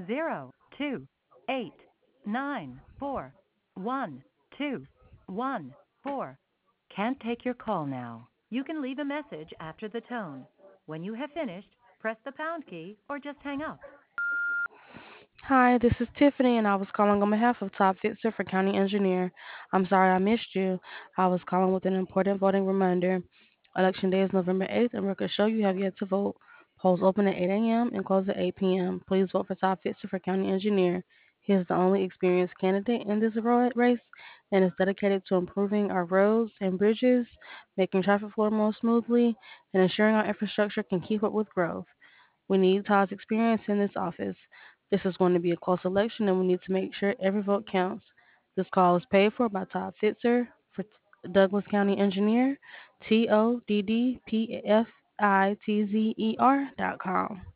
028941214. Can't take your call now. You can leave a message after the tone. When you have finished, press the pound key or just hang up. Hi, this is Tiffany, and I was calling on behalf of Todd Fitzer for County Engineer. I'm sorry I missed you. I was calling with an important voting reminder. Election day is November 8th, and records show you have yet to vote. Polls open at 8 a.m. and close at 8 p.m. Please vote for Todd Fitzer for County Engineer. He is the only experienced candidate in this race and is dedicated to improving our roads and bridges, making traffic flow more smoothly, and ensuring our infrastructure can keep up with growth. We need Todd's experience in this office. This is going to be a close election, and we need to make sure every vote counts. This call is paid for by Todd Fitzer for Douglas County Engineer, TODDPFITZER.com.